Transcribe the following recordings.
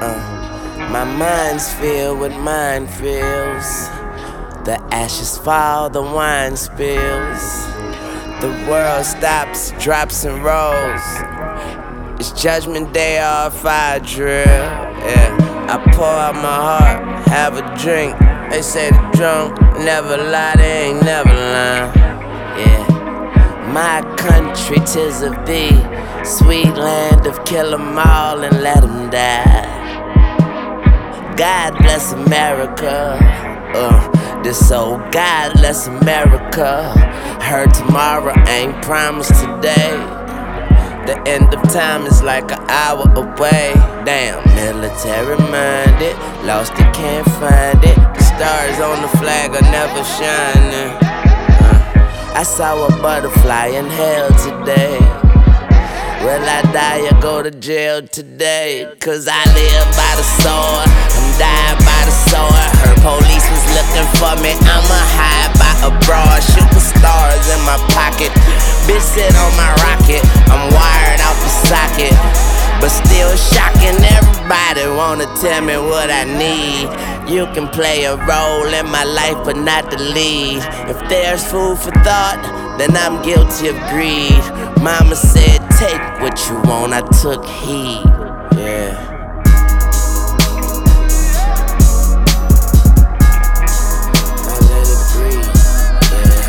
My mind's filled with minefields. The ashes fall, the wine spills. The world stops, drops and rolls. It's judgment day or a fire drill. Yeah, I pour out my heart, have a drink. They say the drunk never lie, they ain't never lying. Yeah, my country, 'tis of thee, sweet land of kill 'em all and let 'em die. God bless America. This old God bless America. Heard tomorrow ain't promised today. The end of time is like an hour away. Damn, military minded, lost it, can't find it. The stars on the flag are never shining. I saw a butterfly in hell today. Will I die or go to jail today? 'Cause I live by the sword, I'm dying by the sword. Heard police was looking for me, I'ma hide by a broad. Shooting stars in my pocket, bitch sit on my rocket. I'm wired out the socket, but still shocking. Everybody wanna tell me what I need. You can play a role in my life, but not the lead. If there's food for thought, then I'm guilty of greed. Mama said, take what you want, I took heed. Yeah. I let it breathe. Yeah.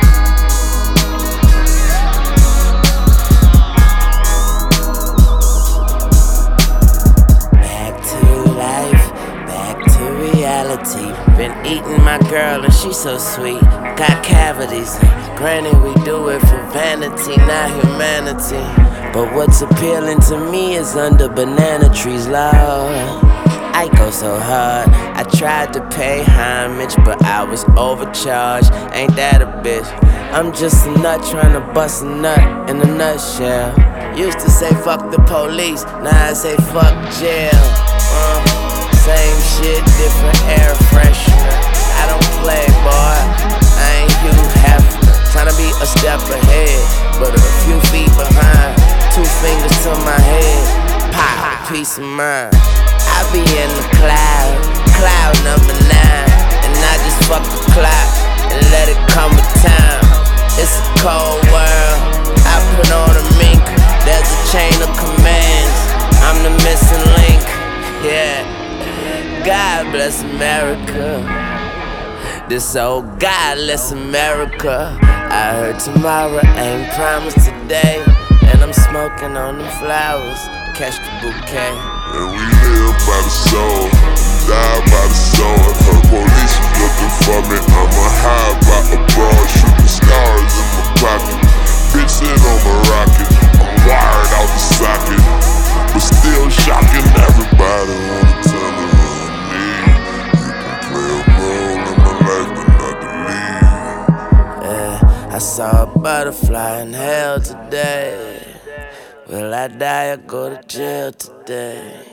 Back to life, back to reality. Been eating my girl and she's so sweet. Got cavities. Granted, we do it for vanity, not humanity. But what's appealing to me is under banana trees, Lord. I go so hard, I tried to pay homage, but I was overcharged. Ain't that a bitch? I'm just a nut trying to bust a nut in a nutshell. Used to say fuck the police, now I say fuck jail. Same shit, different air freshener. I don't play, boy, I ain't Hugh Hefner. Tryna be a step ahead, but a few feet behind. 2 fingers to my head, pop, peace of mind. I be in the cloud number 9. And I just fuck the clock and let it come with time. It's a cold world, I put on a mink. There's a chain of commands, I'm the missing link. Yeah, God bless America. This old godless America. I heard tomorrow ain't promised today. And I'm smoking on them flowers, catch the bouquet. And we live by the soul, die by the sword. Her police was looking for me, I'ma hide by a broad. Shooting stars in my pocket, bitch sit on my rocket. I'm wired out the socket, but still shocking. Everybody wanna tell me what I need. You can play a role in my life, but not the lead. Yeah, I saw a butterfly in hell today. Will I die or go to jail today?